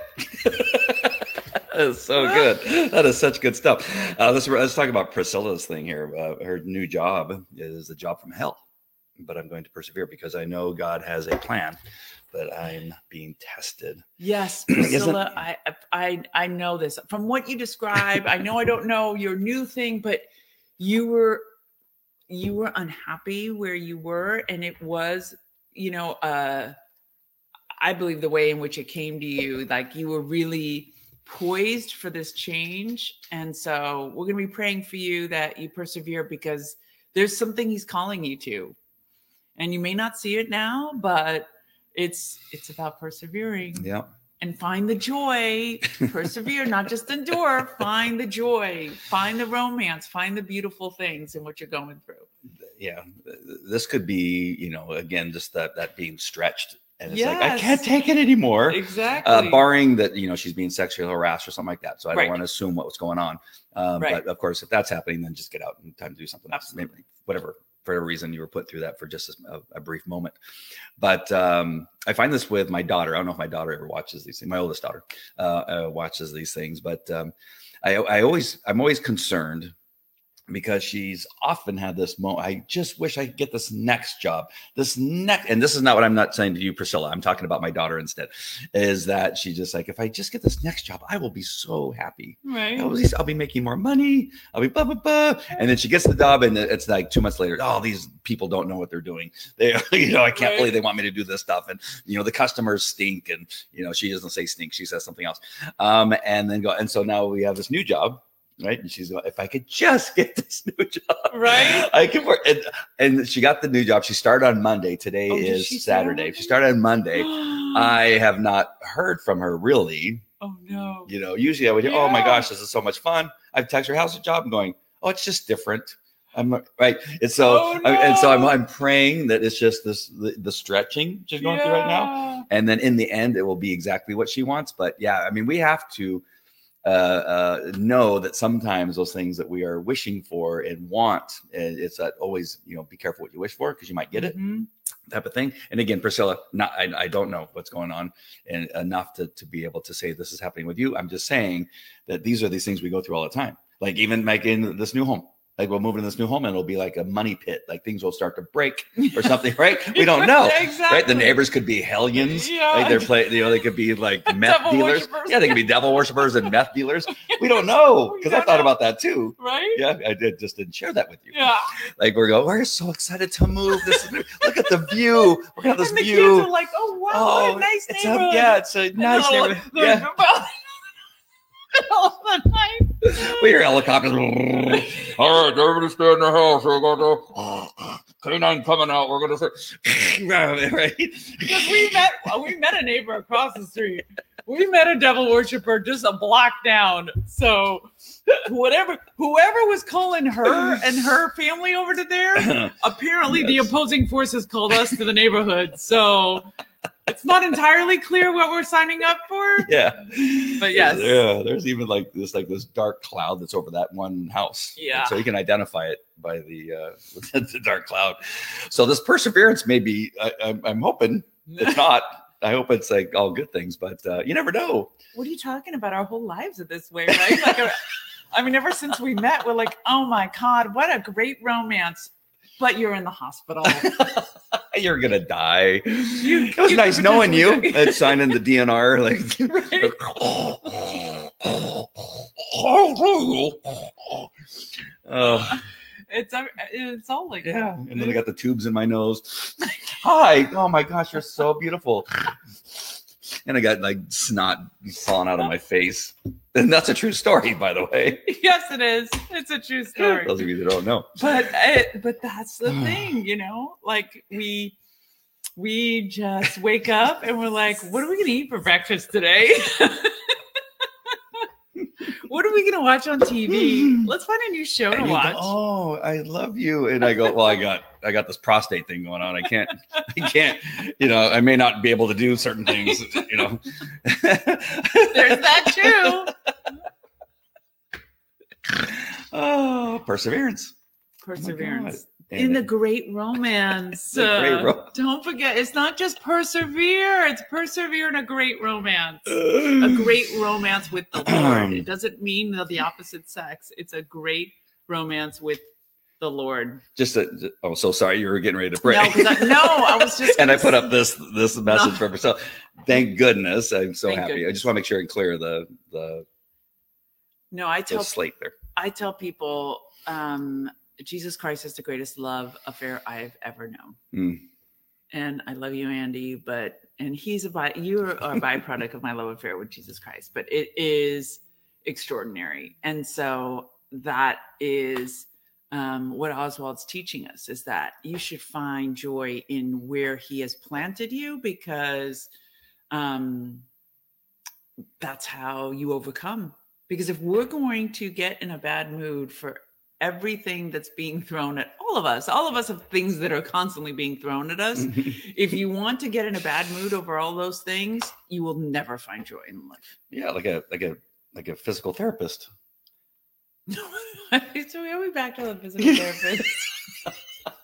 That is so good. That is such good stuff. Uh, let's, let's talk about Priscilla's thing here. Uh, her new job is a job from hell, but I'm going to persevere because I know God has a plan, but I'm being tested. Yes, Priscilla, I, I, I know this from what you describe. I know I don't know your new thing, but you were, you were unhappy where you were, and it was, you know, uh, I believe the way in which it came to you, like you were really poised for this change. And so we're going to be praying for you that you persevere, because there's something he's calling you to, and you may not see it now, but it's, it's about persevering. Yeah. And find the joy, persevere, not just endure, find the joy, find the romance, find the beautiful things in what you're going through. Yeah. This could be, you know, again, just that, that being stretched. And it's yes. like, I can't take it anymore. Exactly. Uh, barring that, you know, she's being sexually harassed or something like that. So I right. don't want to assume what was going on. Um, right. But of course, if that's happening, then just get out and time to do something else. Maybe whatever for a reason you were put through that for just a, a brief moment. But um, I find this with my daughter. I don't know if my daughter ever watches these things. My oldest daughter uh, uh, watches these things, but um, I, I always, I'm always concerned because she's often had this moment. I just wish I could get this next job, this next, and this is not what I'm not saying to you, Priscilla. I'm talking about my daughter instead, is that she just like, if I just get this next job, I will be so happy. Right. I'll be, I'll be making more money. I'll be blah, blah, blah. And then she gets the job and it's like two months later, oh, these people don't know what they're doing. They, you know, I can't Right. believe they want me to do this stuff. And, you know, the customers stink. And, you know, she doesn't say stink. She says something else. Um, and then go, and so now we have this new job. Right. And she's going, if I could just get this new job. Right. I could work. And, and she got the new job. She started on Monday. Today Oh, did is she start on Saturday. Monday? She started on Monday. I have not heard from her really. Oh no. You know, usually I would hear, oh my Yeah. gosh, this is so much fun. I've texted her, how's the job? I'm going, oh, it's just different. I'm right. And so, Oh, I- and so I'm, no. I'm praying that it's just this, the, the stretching she's going through right now. Yeah. And then in the end, it will be exactly what she wants. But yeah, I mean, we have to uh, uh, know that sometimes those things that we are wishing for and want, and it's that always, you know, be careful what you wish for because you might get it, Mhm. type of thing. And again, Priscilla, not I, I don't know what's going on and enough to, to be able to say this is happening with you. I'm just saying that these are these things we go through all the time. Like even like in this new home. Like we'll move in this new home and it'll be like a money pit. Like things will start to break or something, right? We don't know, Exactly. right? The neighbors could be hellions. Yeah. Like they're playing, you know, they could be like meth Devil dealers. worshipers. Yeah, they could be devil worshipers and meth dealers. We don't know We because I don't thought know. about that too. Right. Yeah, I did just didn't share that with you. Yeah. Like we're going, we're so excited to move. This is, look at the view. We're gonna have this And the view. kids are like, oh wow, what a nice it's a, neighborhood. yeah, it's a And nice they're neighborhood. like- they're- Yeah. all the time. We hear helicopters. All right, everybody stay in the house. We're going to K nine coming out. We're going to say, right? Because we met, we met a neighbor across the street. We met a devil worshiper just a block down. So whatever, whoever was calling her and her family over to there, apparently the Yes. opposing forces called us to the neighborhood. So it's not entirely clear what we're signing up for. Yeah, But yes. yeah. There's even like this, like this dark cloud that's over that one house. Yeah. so you can identify it by the uh, the dark cloud. So this perseverance, maybe I, I'm, I'm hoping it's not. I hope it's like all good things, but uh, you never know. What are you talking about? Our whole lives are this way, right? Like, uh, I mean, ever since we met, we're like, oh my God, what a great romance. But you're in the hospital. You're gonna die. You- it was you nice could knowing you. potentially- It's signing the D N R. Like, Right? oh It's uh, it's all like yeah. that. And then I got the tubes in my nose. Hi. Oh my gosh, you're so beautiful. And I got like snot falling out of my face. And that's a true story, by the way. Yes, it is. It's a true story. Those of you that don't know. But it, but that's the thing, you know. Like we we just wake up and we're like, what are we gonna eat for breakfast today? What are we gonna watch on T V? Let's find a new show to And you go, watch. oh, I love you. And I go, well, I got I got this prostate thing going on. I can't, I can't, you know, I may not be able to do certain things, you know. There's that too. Oh, perseverance. Perseverance. And In the it- great romance. The great Uh, ro- don't forget, it's not just persevere, it's persevere in a great romance. A great romance with the Lord. It doesn't mean they're the opposite sex. It's a great romance with the Lord. just a, oh, so sorry, you were getting ready to pray. No, 'cause I, no, I was just. and I gonna put s- up this this message No. for myself. Thank goodness. I'm so Thank happy. I goodness. just want to make sure and clear the the, No, I the tell slate there. I tell people, um, Jesus Christ is the greatest love affair I've ever known. Mm. And I love you, Andy, but and he's a by you are a byproduct of my love affair with Jesus Christ, but it is extraordinary. And so that is um, what Oswald's teaching us, is that you should find joy in where he has planted you, because um, that's how you overcome. Because if we're going to get in a bad mood for everything that's being thrown at all of us, all of us have things that are constantly being thrown at us. If you want to get in a bad mood over all those things, you will never find joy in life. Yeah, like a like a like a physical therapist. So we'll be back to the physical therapist.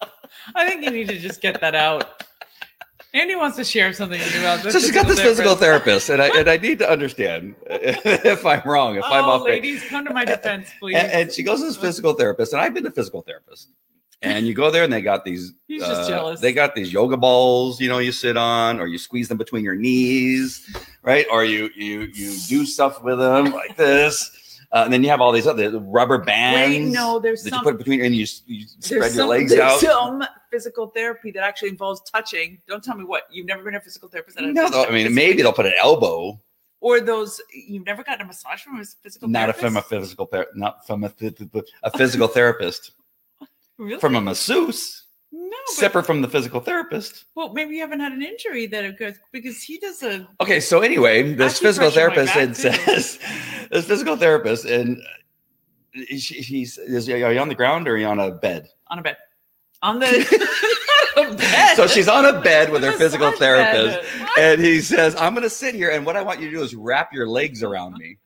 I think you need to just get that out. Andy wants to share something about this. So she's got this physical therapist, and I and I need to understand if I'm wrong, if oh, I'm off. ladies, come to my defense, please. And, and she goes to this physical therapist, and I've been to physical therapist. And you go there, and they got these. He's uh, just jealous. They got these yoga balls, you know, you sit on, or you squeeze them between your knees, right? Or you you you do stuff with them like this, uh, and then you have all these other rubber bands. Wait, no, there's that some. you put between, and you, you spread There's your some, legs there's out. some physical therapy that actually involves touching. Don't tell me what. You've never been a physical therapist? That No, though, I mean, maybe they'll put an elbow. Or those, you've never gotten a massage from a physical Not a, therapist? from a physical ther- not from a, a physical therapist. Really? From a masseuse, No. But, separate from the physical therapist. well, maybe you haven't had an injury that occurs because he does a. Okay, so anyway, this physical Acupressure my therapist back, and too. says, this physical therapist, and she, he's, is, are you on the ground or are you on a bed? On a bed. On the. on a bed. So she's on a bed with her Massage physical bed. therapist, What? and he says, I'm going to sit here, and what I want you to do is wrap your legs around me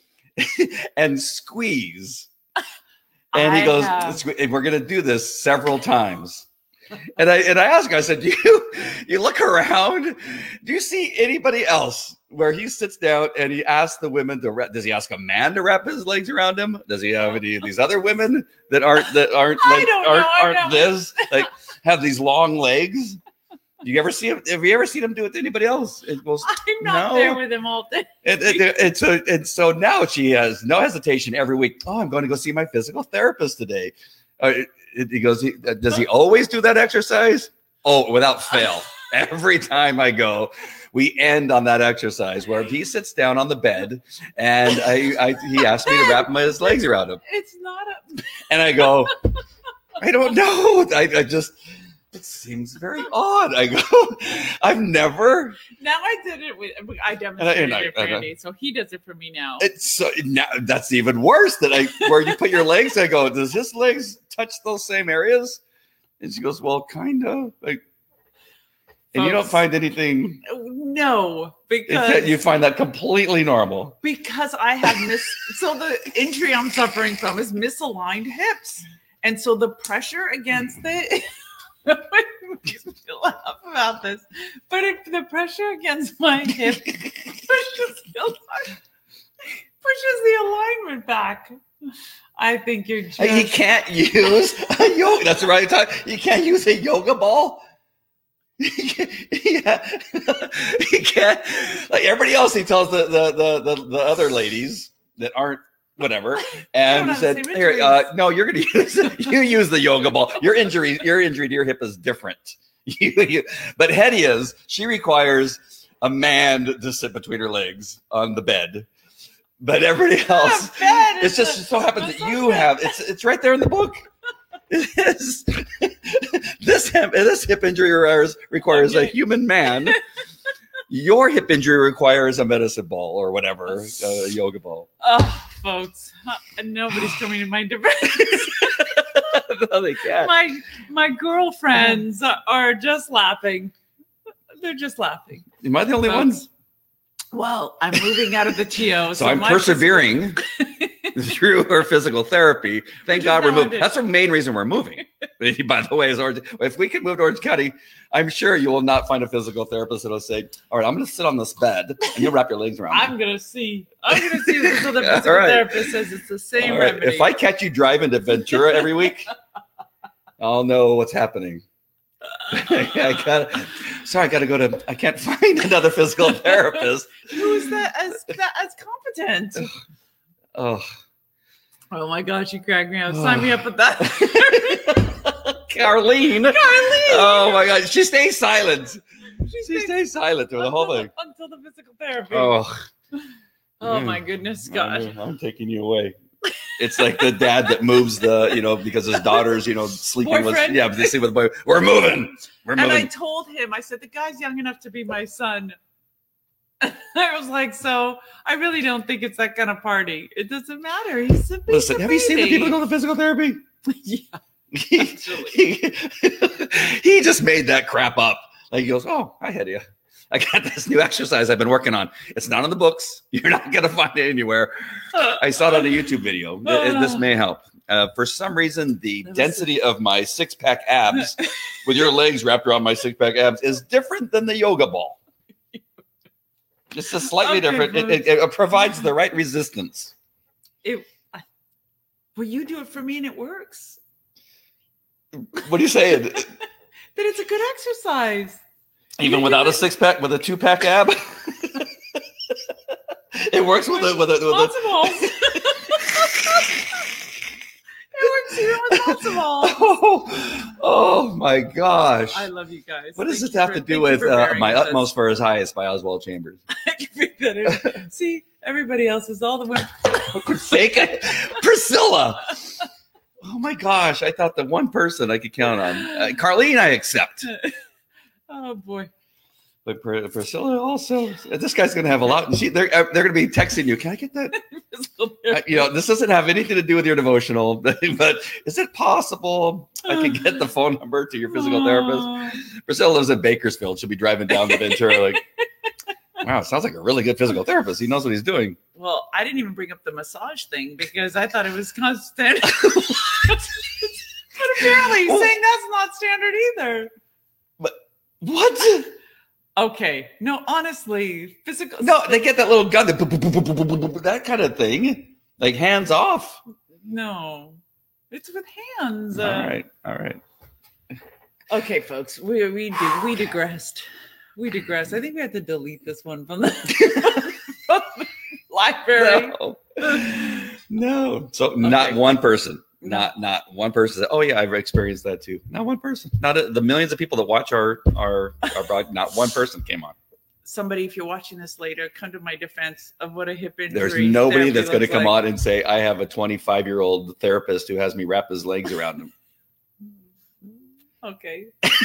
and squeeze. And he I goes, have- "Sque- and we're going to do this several times. And I and I asked him, I said, do you you look around? Do you see anybody else where he sits down and he asks the women to wrap? Does he ask a man to wrap his legs around him? Does he have any of these other women that aren't that aren't I like don't know, aren't, I aren't don't- this like have these long legs? Do you ever see him? Have you ever seen him do it to anybody else? It goes, I'm not no. there with him all day. And, and, and so and so now she has no hesitation every week. Oh, I'm going to go see my physical therapist today. Uh, it- he goes, he, uh, does he always do that exercise? Oh, without fail. Every time I go, we end on that exercise where he sits down on the bed and I, I he asked me to wrap my, his legs around him. It's not a. And I go, I don't know. I, I just, it seems very odd. I go, I've never. Now I did it with. I And demonstrated I- it for and I- Andy, so he does it for me now. It's so now that's even worse. That I where you put your legs. I go, does his legs touch those same areas? And she goes, well, kind of. Like, and you don't Folks, find anything. No, It's because that you find that completely normal. because I have mis. So the injury I'm suffering from is misaligned hips, and so the pressure against the. Makes me laugh about this, but if the pressure against my hip pushes the, pushes the alignment back, I think you're just. Like, you can't use a yoga. That's the right time. You can't use a yoga ball. Yeah, you can't. Like everybody else, he tells the the the the, the other ladies that aren't whatever, and have the said, same "Here, injuries." uh, no, you're going to use you use the yoga ball. Your injury, your injury to your hip is different." You, you, but Hedia's, she requires a man to sit between her legs on the bed. But everybody else, Not bad, it's it's just a- so happens it's that not you bad. have it's it's right there in the book. It is. This hip this hip injury requires requires a Okay. human man. Your hip injury requires a medicine ball or whatever, a yoga ball. Oh, folks, nobody's coming to my defense. No, they can't. my my girlfriends are just laughing. They're just laughing. Am I the only one? Folks. Well, I'm moving out of the T O, So I'm my- persevering through her physical therapy. Thank Which God is we're how moving. it is. That's the main reason we're moving. By the way, is Orange. If we can move to Orange County, I'm sure you will not find a physical therapist that'll say, "All right, I'm going to sit on this bed and you'll wrap your legs around me." I'm gonna see. I'm gonna see this. So the Yeah, physical all right. therapist says it's the same All right. remedy. If I catch you driving to Ventura every week, I'll know what's happening. I got. Sorry, I got to go to. I can't find another physical therapist. Who's that as that as competent? Oh, Oh my gosh, you cracked me up. Sign me up with that. Carlene. Carlene. Oh my God, she stays silent. She stays- stays silent through the whole until, thing. until the physical therapy. Oh, Oh my goodness, God. I'm, I'm taking you away. It's like the dad that moves the, you know, because his daughter's, you know, sleeping with, Boyfriend. yeah, they sleep with the boy. We're moving. We're And I moving. told him, I said, the guy's young enough to be my son. I was like, so I really don't think it's that kind of party. It doesn't matter. He's a he's Listen, a have you seen the baby. people that go to physical therapy? Yeah. He, he, he just made that crap up. Like he goes, "Oh, I had you. I got this new exercise I've been working on. It's not in the books. You're not going to find it anywhere. I saw it on a YouTube video. Th- This may help." uh, for some reason, the That was density of my six pack abs with your legs wrapped around my six pack abs is different than the yoga ball. It's just slightly Okay, different. It, folks. it, it provides the right resistance. It, well, you do it for me and it works. What are you saying? That it's a good exercise. Even You without do a six pack, with a two pack ab, it works with a with a. With Lots a of balls. It works even with lots of balls. oh, oh my gosh! I love you guys. What does Thank this you have for- to do thank you with for uh, bearing My with us. Utmost for His Highest by Oswald Chambers? I can make that in. See, everybody else is all the way. Fake it. Priscilla. Oh my gosh! I thought the one person I could count on, uh, Carlene, I accept. Oh boy. But Pr- Priscilla also, this guy's going to have a lot. She, they're uh, they're going to be texting you. Can I get that? Uh, you know, this doesn't have anything to do with your devotional, but is it possible I can get the phone number to your physical therapist? Priscilla lives in Bakersfield. She'll be driving down to Ventura like, wow, it sounds like a really good physical therapist. He knows what he's doing. Well, I didn't even bring up the massage thing because I thought it was constant. But apparently, he's saying that's not standard either. What? Okay. No, honestly, physical. No, they get that little gun, that, boop, boop, boop, boop, boop, boop, that kind of thing. Like hands off. No, it's with hands. All uh, right. All right. Okay, folks, we we did we digressed. We digressed. I think we have to delete this one from the, from the library. No. No. So not Okay. one person. No. Not not one person said, oh yeah, I've experienced that too. Not one person. Not a, the millions of people that watch our our our broad. Not one person came on. Somebody, if you're watching this later, come to my defense of what a hip injury. There's nobody therapy that's going to looks come like. on and say, I have a twenty-five year old therapist who has me wrap his legs around him. Okay.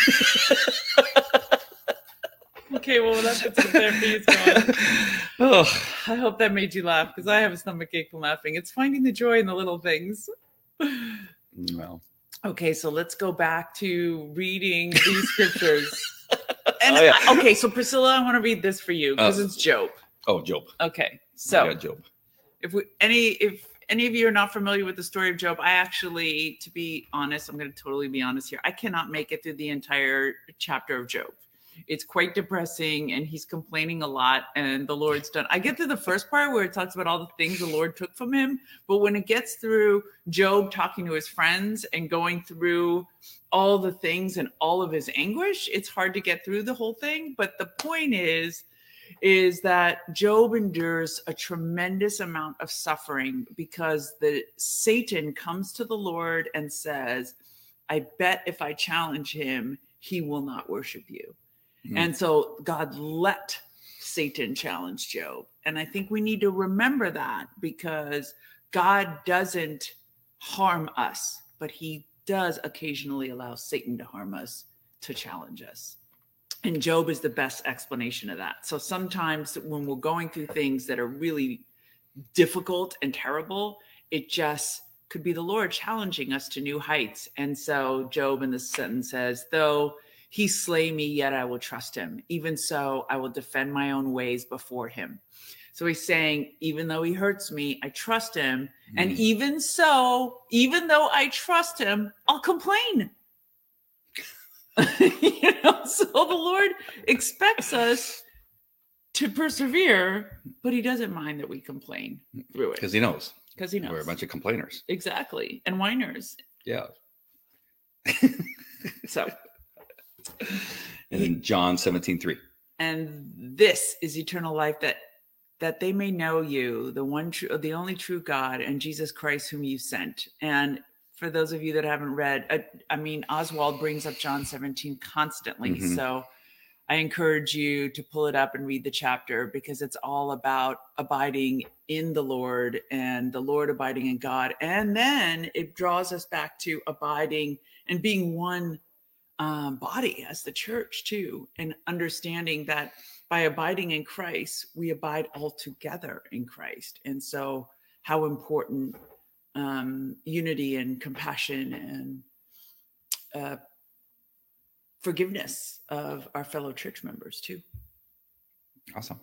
Okay, well, that's what the therapy is going. Oh, I hope that made you laugh because I have a stomach ache from laughing. It's finding the joy in the little things. well. Okay, so let's go back to reading these scriptures. And Oh, yeah. I- okay, so Priscilla, I want to read this for you because Oh. it's Job. Oh, Job. Okay, so yeah, Job. if we any if any of you are not familiar with the story of Job, I actually, to be honest, I'm going to totally be honest here. I cannot make it through the entire chapter of Job. It's quite depressing and he's complaining a lot and the Lord's done. I get to the first part where it talks about all the things the Lord took from him. But when it gets through Job talking to his friends and going through all the things and all of his anguish, it's hard to get through the whole thing. But the point is, is that Job endures a tremendous amount of suffering because the Satan comes to the Lord and says, I bet if I challenge him, he will not worship you. Mm-hmm. And so God let Satan challenge Job. And I think we need to remember that because God doesn't harm us, but he does occasionally allow Satan to harm us, to challenge us. And Job is the best explanation of that. So sometimes when we're going through things that are really difficult and terrible, it just could be the Lord challenging us to new heights. And so Job in this sentence says, though he slay me, yet I will trust him. Even so, I will defend my own ways before him. So he's saying, even though he hurts me, I trust him. Mm. And even so, even though I trust him, I'll complain. You know, so the Lord expects us to persevere, but he doesn't mind that we complain through it. Because he knows. Because he knows. We're a bunch of complainers. Exactly. And whiners. Yeah. So. And in John seventeen three. And this is eternal life, that that they may know you, the one true, the only true God, and Jesus Christ whom you sent. And for those of you that haven't read, I, I mean, Oswald brings up John seventeen constantly. Mm-hmm. So I encourage you to pull it up and read the chapter because it's all about abiding in the Lord and the Lord abiding in God. And then it draws us back to abiding and being one um, body as the church too, and understanding that by abiding in Christ, we abide all together in Christ. And so how important um, unity and compassion and uh, forgiveness of our fellow church members too. Awesome.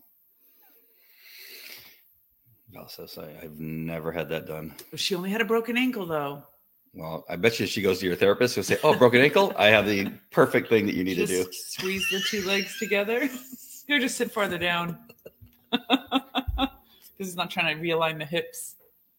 Val says, I, I've never had that done. She only had a broken ankle though. Well, I bet you she goes to your therapist, she'll say, "Oh, broken ankle. I have the perfect thing that you need just to do." Squeeze the two legs together. Here, just sit farther down. This is not trying to realign the hips.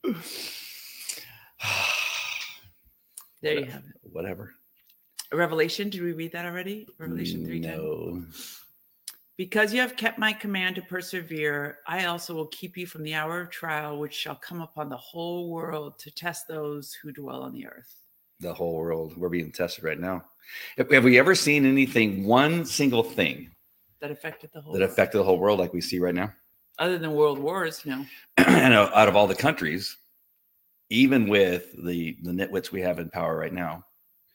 There you have it. Whatever. Revelation. Did we read that already? Revelation three ten. No. Because you have kept my command to persevere, I also will keep you from the hour of trial, which shall come upon the whole world to test those who dwell on the earth. The whole world. We're being tested right now. Have have we ever seen anything, one single thing That affected the whole that world. affected the whole world like we see right now? Other than world wars, no. And out of all the countries, even with the the nitwits we have in power right now,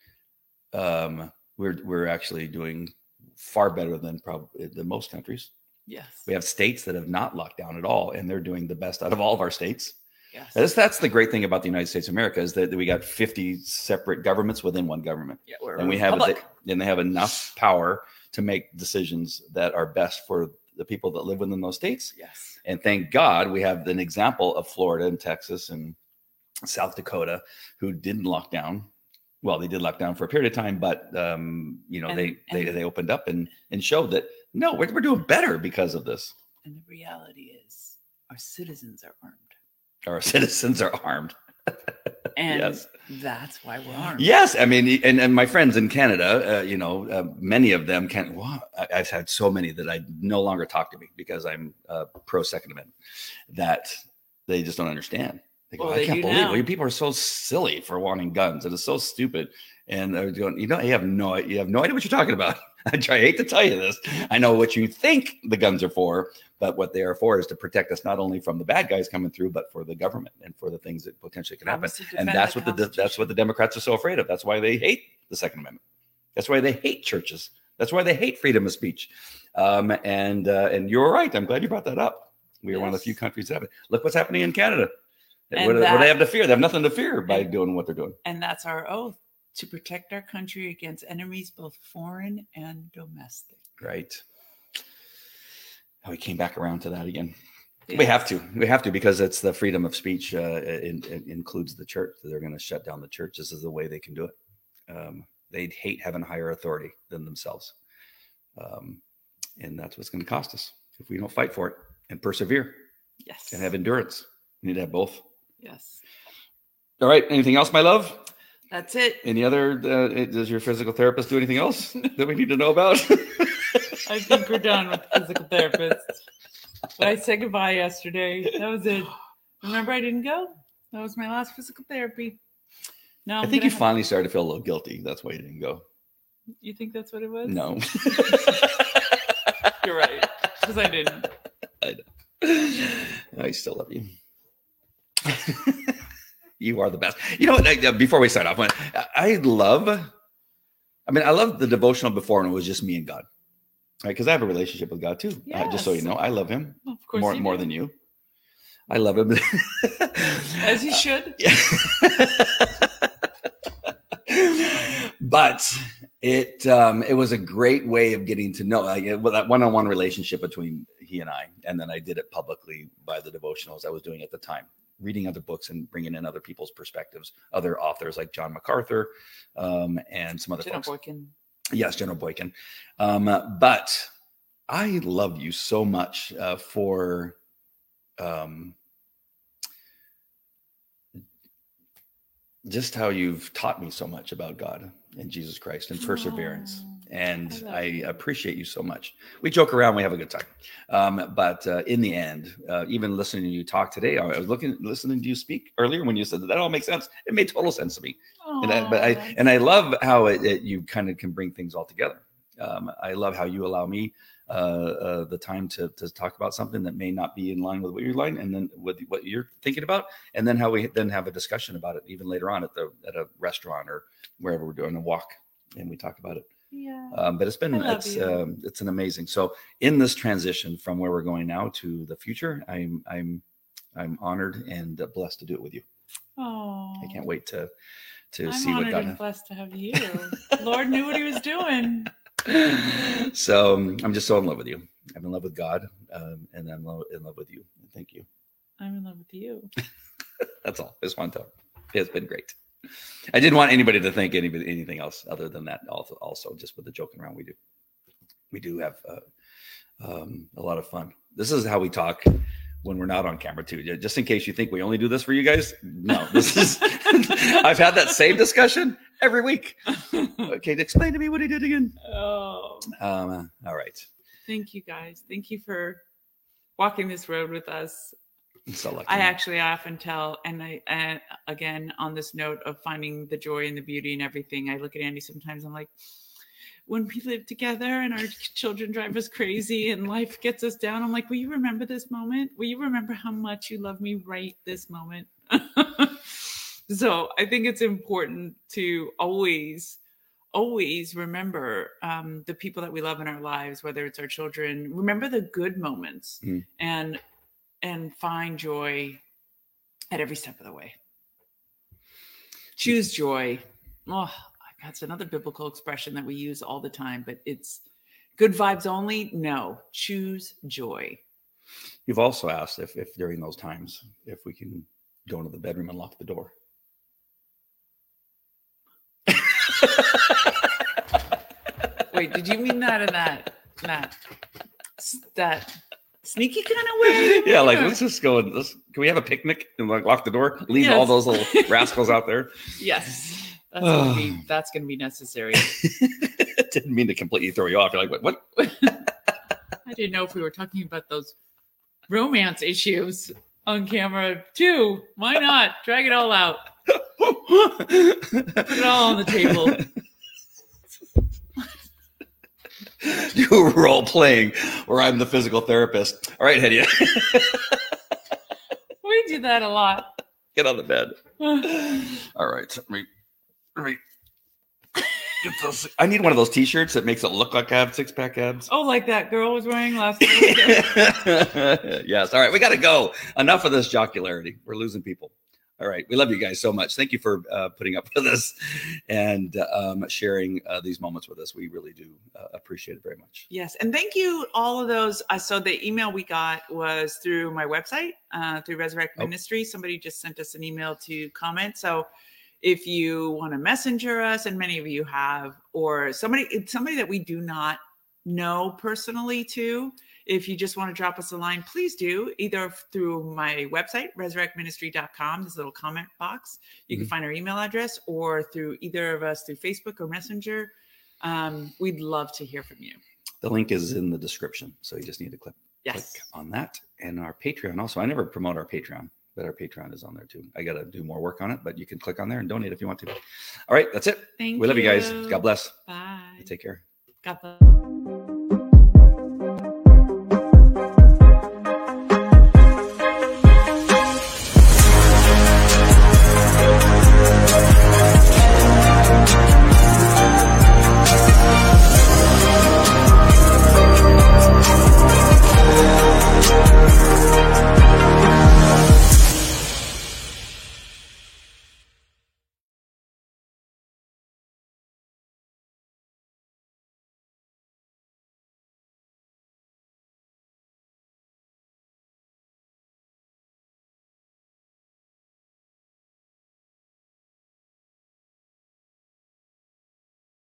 um, we're we're actually doing far better than probably than most countries. Yes. We have states that have not locked down at all, and they're doing the best out of all of our states. Yes. That's, that's the great thing about the United States of America is that we got fifty separate governments within one government, Yeah, we're and a we have republic. and they have enough power to make decisions that are best for the people that live within those states. Yes. And thank God we have an example of Florida and Texas and South Dakota who didn't lock down. Well, they did lock down for a period of time, but um, you know And- they, they and- they opened up and and showed that no, we're we're doing better because of this. And the reality is, our citizens are armed. Our citizens are armed. And Yes. that's why we're armed. Yes, I mean, and, and my friends in Canada, uh, you know, uh, many of them can. Well, I, I've had so many that I no longer talk to me because I'm uh, pro Second Amendment. That they just don't understand. They go, Well, I they can't do believe now. well, you people are so silly for wanting guns. It is so stupid. And they're going, you know, you have no, you have no idea what you're talking about. I try, I hate to tell you this. I know what you think the guns are for, but what they are for is to protect us not only from the bad guys coming through, but for the government and for the things that potentially can happen. Obviously And defend that's the what the that's Constitution. what the Democrats are so afraid of. That's why they hate the Second Amendment. That's why they hate churches. That's why they hate freedom of speech. Um, and uh, and you're right. I'm glad you brought that up. We are one of the Yes. few countries that have it. Look what's happening in Canada. And What, do- what that- do they have to fear? They have nothing to fear by And- doing what they're doing. And that's our oath, to protect our country against enemies, both foreign and domestic. Right. We came back around to that again. We Yes. have to. We have to because it's the freedom of speech. Uh, it, it includes the church. They're going to shut down the church. This is the way they can do it. Um, they hate having higher authority than themselves, um, and that's what's going to cost us if we don't fight for it and persevere Yes. and have endurance. We need to have both. Yes. All right. Anything else, my love? That's it. Any other? Uh, does your physical therapist do anything else that we need to know about? I think we're done with the physical therapist. But I said goodbye yesterday. That was it. Remember, I didn't go. That was my last physical therapy. No, I think you finally started to feel a little guilty. That's why you didn't go. You think that's what it was? No. You're right. Because I didn't. I still love you. You are the best. You know what? I- Before we start off, when- I love, I mean, I love the devotional before when it was just me and God. Right? Because I have a relationship with God too. Uh, just so you Yes. know, I love him Well, of course more, you more do. than you. I love him. As you should. But it um, it was a great way of getting to know like, it, well, that one-on-one relationship between he and I. And then I did it publicly by the devotionals I was doing at the time, reading other books and bringing in other people's perspectives, other authors like John MacArthur um, and some other General folks. Boykin. Yes, General Boykin. Um, but I love you so much uh, for um, just how you've taught me so much about God and Jesus Christ and perseverance. Aw, And I love I you. appreciate you so much. We joke around, we have a good time. Um, but uh, in the end, uh, even listening to you talk today, I was looking, listening to you speak earlier when you said that, that all makes sense. It made total sense to me. And I, but I Aw, and I love how it, it you kind of can bring things all together. Um, I love how you allow me uh, uh, the time to to talk about something that may not be in line with what you're line, and then with what you're thinking about, and then how we then have a discussion about it even later on at the at a restaurant or wherever we're doing a walk, and we talk about it. yeah. Um, but it's been I love it's you. um, it's an amazing. So in this transition from where we're going now to the future, I'm I'm I'm honored and blessed to do it with you. Oh, I can't wait to to I'm see what honored God and blessed to have you. Lord knew what he was doing. So um, I'm just so in love with you. I'm in love with God, um, and I'm lo- in love with you. Thank you. I'm in love with you. That's all. I just want to tell you. It's been great. I didn't want anybody to think anybody, anything else other than that. Also, also just with the joking around, we do, we do have uh, um, a lot of fun. This is how we talk when we're not on camera too. Just in case you think we only do this for you guys. No, this is, I've had that same discussion every week. Okay, explain to me what he did again. Oh, Um, all right. thank you guys. Thank you for walking this road with us. So lucky. I actually often tell, and I, and again, on this note of finding the joy and the beauty and everything, I look at Andy sometimes, I'm like, when we live together and our children drive us crazy and life gets us down, I'm like, will you remember this moment? Will you remember how much you love me right this moment? So I think it's important to always, always remember um, the people that we love in our lives, whether it's our children, remember the good moments Mm. and, and find joy at every step of the way. Choose joy. Oh, that's another biblical expression that we use all the time, but it's good vibes only. No, choose joy. You've also asked if, if during those times, if we can go into the bedroom and lock the door. Wait, did you mean that in that that that sneaky kind of way? Yeah, like let's just go and let's. Can we have a picnic and like lock the door? Leave Yes. all those little rascals out there. Yes, that's gonna be that's gonna be necessary. Didn't mean to completely throw you off. You're like, what? What? I didn't know if we were talking about those romance issues on camera too. Why not drag it all out? Put it all on the table. Do role playing where I'm the physical therapist. All right, Hedia. We do that a lot. Get on the bed. All right. Let me, let me get those. I need one of those t-shirts that makes it look like I have six pack abs. Oh, like that girl was wearing last night. Yes. All right. We got to go. Enough of this jocularity. We're losing people. All right. We love you guys so much. Thank you for uh, putting up with us and um, sharing uh, these moments with us. We really do uh, appreciate it very much. Yes. And thank you, all of those. Uh, so the email we got was through my website, uh, through Resurrect Oh. Ministry. Somebody just sent us an email to comment. So if you want to messenger us, and many of you have, or somebody, it's somebody that we do not know personally too, if you just want to drop us a line, please do, either through my website, resurrect ministry dot com, this little comment box. You Mm-hmm. can find our email address, or through either of us through Facebook or Messenger. Um, we'd love to hear from you. The link is in the description. So you just need to click, Yes. click on that. And our Patreon also. I never promote our Patreon, but our Patreon is on there too. I got to do more work on it, but you can click on there and donate if you want to. All right. That's it. Thank we love you guys. you. God bless. Bye. Take care. God bless.